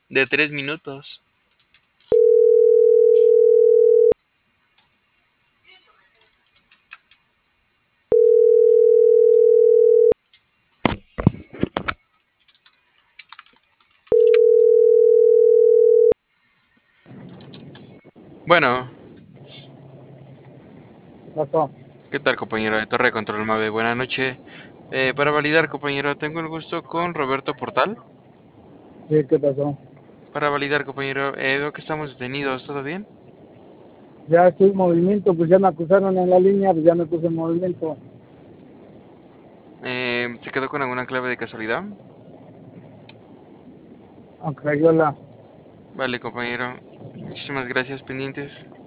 de 3 minutos. Bueno, Pasó. ¿qué tal, compañero de Torre de Control Mave? Buenas noches. Para validar, compañero, tengo el gusto con Roberto Portal. Sí, ¿qué pasó? Para validar, compañero, veo que estamos detenidos, ¿todo bien? Ya estoy en movimiento, pues ya me acusaron en la línea, pues ya me puse en movimiento. ¿Se quedó con alguna clave de casualidad? Aunque yo la Vale, compañero. Muchísimas gracias, pendientes.